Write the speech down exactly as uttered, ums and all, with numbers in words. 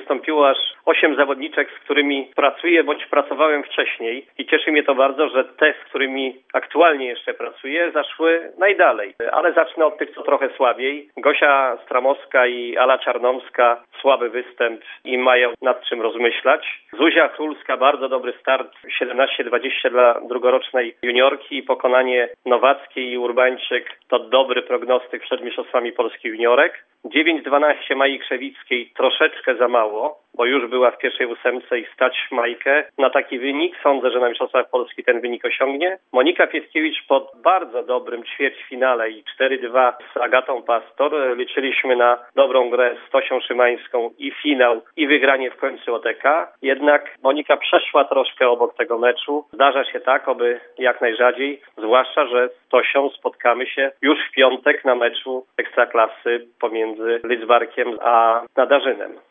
wystąpiło aż osiem zawodniczek, z którymi pracuję bądź pracowałem wcześniej i cieszy mnie to bardzo, że te, z którymi aktualnie jeszcze pracuję, zaszły najdalej. Ale zacznę od tych, co trochę słabiej. Gosia Stramowska i Ala Czarnomska, słaby występ i mają nad czym rozmyślać. Zuzia Królska, bardzo dobry start, siedemnaście dwadzieścia dla drugorocznej juniorki i pokonanie Nowackiej i Urbańczyk to dobry prognostyk przed mistrzostwami Polski juniorek. dziewięć dwanaście Mai Krzewickiej troszeczkę za mało, bo już była w pierwszej ósemce i stać Majkę na taki wynik. Sądzę, że na mistrzostwach Polski ten wynik osiągnie. Monika Pietkiewicz po bardzo dobrym ćwierćfinale i cztery dwa z Agatą Pastor liczyliśmy na dobrą grę z Tosią Szymańską i finał i wygranie w końcu O T K. Jednak Monika przeszła troszkę obok tego meczu. Zdarza się tak, oby jak najrzadziej, zwłaszcza, że z Tosią spotkamy się już w piątek na meczu Ekstraklasy pomiędzy Lidzbarkiem a Nadarzynem.